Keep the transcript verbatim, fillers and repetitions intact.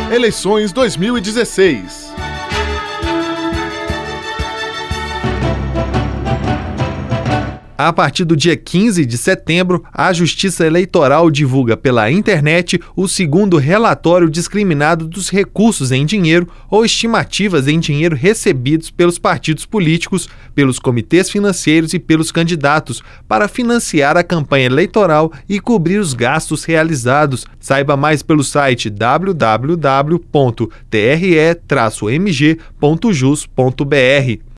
Eleições dois mil e dezesseis. A partir do dia quinze de setembro, a Justiça Eleitoral divulga pela internet o segundo relatório discriminado dos recursos em dinheiro ou estimativas em dinheiro recebidos pelos partidos políticos, pelos comitês financeiros e pelos candidatos para financiar a campanha eleitoral e cobrir os gastos realizados. Saiba mais pelo site w w w ponto t r e traço m g ponto jus ponto b r.